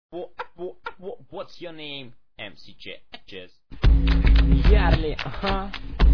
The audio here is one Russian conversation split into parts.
What's your name? MC Jazz. Ярли, ага.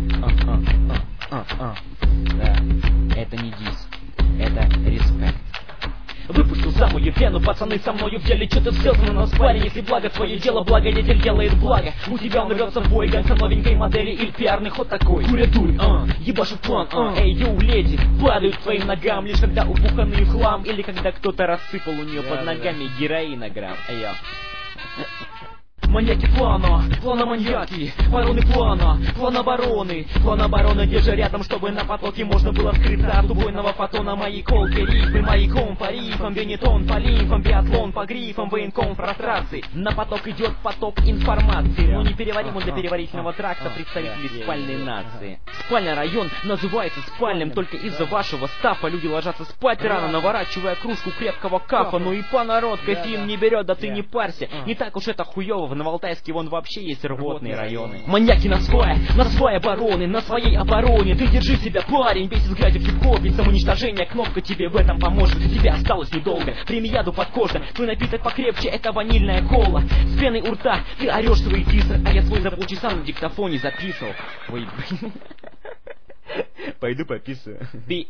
Да, это не дис, это респект. Выпустил самую фену, пацаны со мною в деле. Что-то связано на спаре, если благо твое дело, благодетель делает благо. У тебя он рвется в бой, гонца новенькой модели или пиарный ход такой. Куря дурь, ебашит план, эй, йоу, леди, падают к твоим ногам, лишь когда убуханные в хлам, или когда кто-то рассыпал у нее под ногами героинограмм. Эй, йо. Маньяки плана маньяки, вороны плана обороны, держа рядом, чтобы на потоке можно было скрыться от убойного фотона. Мои колки, рифы, маяком по рифам, бенетон по лимфам, биатлон по грифам, военком фрустрации. На поток идет поток информации, но непереваримо для переварительного тракта представителей спальной нации. Спальный район называется спальным только из-за вашего стафа. Люди ложатся спать рано, наворачивая кружку крепкого кафа. Ну и по народ, кофеин не берет, да ты не парься, не так уж это хуёво. В Новоалтайске вон вообще есть рвотные районы. Маньяки на своей обороне, на своей обороне. Ты держи себя, парень, весь взгляд в хип-хоп, ведь самоуничтожение, кнопка тебе в этом поможет. Тебе осталось недолго, прими яду под кожу. Твой напиток покрепче, это ванильная кола. С пеной у рта ты орешь свои дисы, а я свой за полчаса на диктофоне записывал. Ой, блин. Пойду пописываю.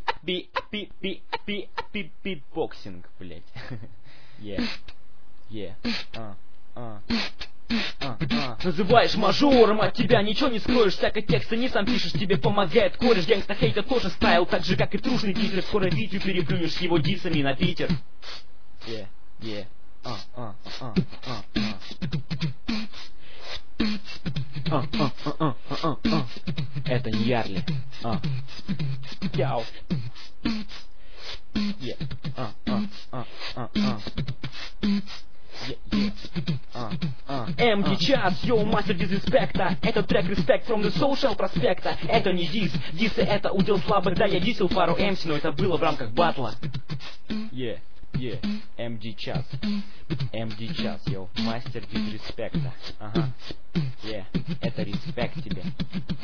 Боксинг, блять. Называешь мажором, от тебя ничего не скроешь. Всякой текста не сам пишешь, тебе помогает кореш. Гангста хейта тоже стайл, так же как и трушный Питер. Скоро Витю переплюнешь с его дисами на Питер. Это не Ярли. Яу. MD Час, йоу, мастер дизреспекта. Этот трек респект from the social проспекта. Это не дис, дисы это удел слабых. Да, я дисел пару МС, но это было в рамках батла. MD Час. MD Час, йоу, мастер дизреспекта. Ага. Это респект тебе.